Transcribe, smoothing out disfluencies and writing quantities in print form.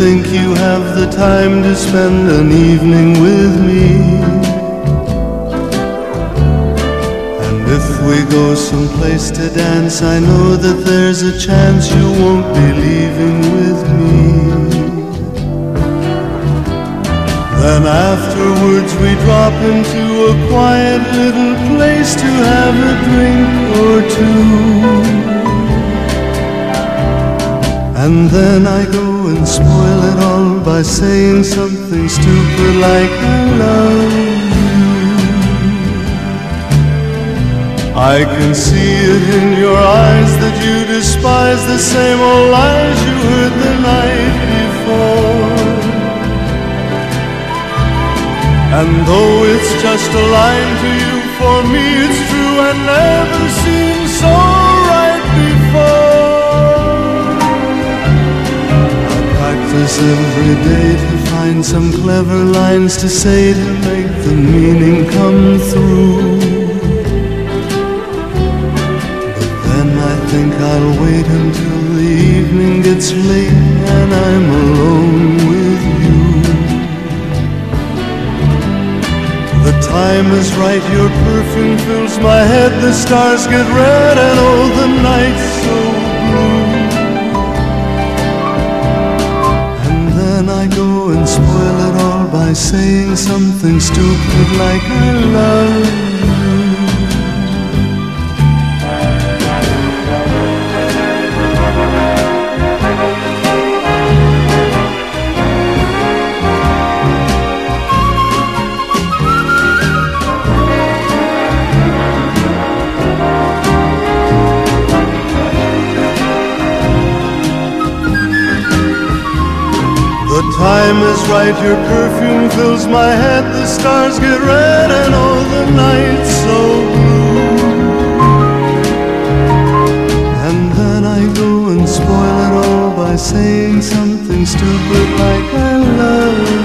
think you have the time to spend an evening with me? And if we go someplace to dance, I know that there's a chance you won't be leaving with me. Then afterwards we drop into a quiet little place to have a drink or two. And then I go and spoil it all by saying something stupid like I love you. I can see it in your eyes that you despise the same old lies you heard the night before. And though it's just a line to you, for me it's true and never seemed so right before. I practice every day to find some clever lines to say to make the meaning come through. But then I think I'll wait until the evening gets late and I'm alone with you. The time is right, your perfume fills my head, the stars get red and oh, the night's so blue. And then I go and spoil it all by saying something stupid like I love you. The time is right, your perfume fills my head, the stars get red and oh, the night's so blue. And then I go and spoil it all by saying something stupid like I love you.